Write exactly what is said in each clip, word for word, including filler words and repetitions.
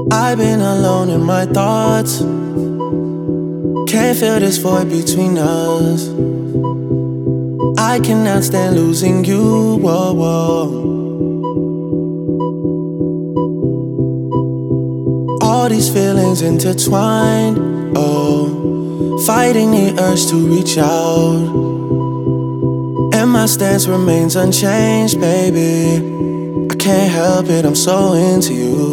I've been alone in my thoughts. Can't feel this void between us. I cannot stand losing you, whoa, whoa. All these feelings intertwined, oh, fighting the urge to reach out. And my stance remains unchanged, baby. I can't help it, I'm so into you.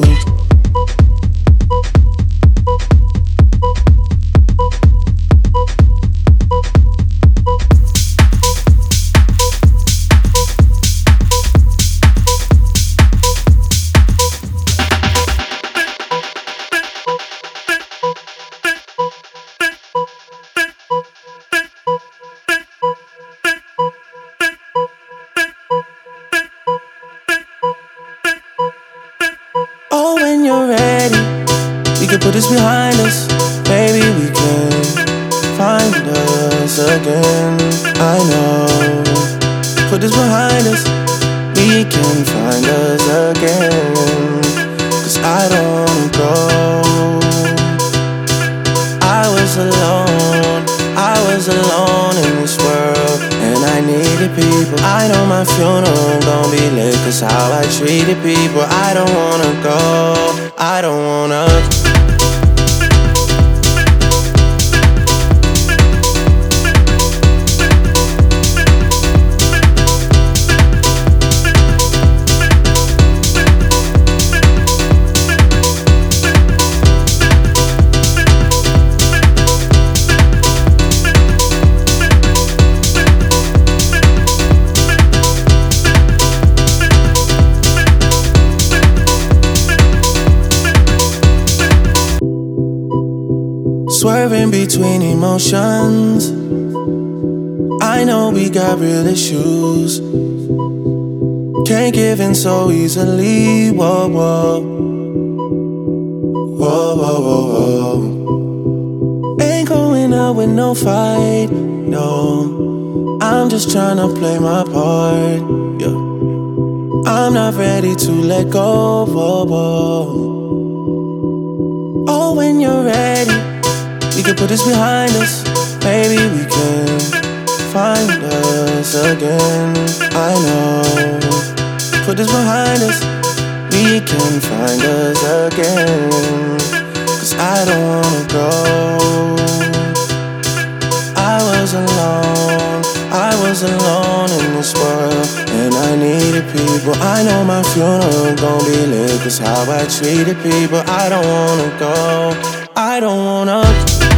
Oh, when you're ready, we can put this behind us. Maybe we can find us again. I know, put this behind us. We can find us again. Cause I don't wanna go. I was alone, I was alone in this world, and I needed people. I know my funeral gon' be lit, cause how I treated people. I don't wanna go, I don't wanna. Swerving between emotions. I know we got real issues. Can't give in so easily. Whoa, whoa. Whoa, whoa, whoa, whoa. Ain't going out with no fight, no. I'm just trying to play my part, yeah. I'm not ready to let go, whoa, whoa. Oh, when you're ready, we can put this behind us. Maybe we can find us again. I know, put this behind us. We can find us again. Cause I don't wanna go. I was alone, I was alone in this world, and I needed people. I know my funeral gon' be lit, cause how I treated people. I don't wanna go, I don't wanna.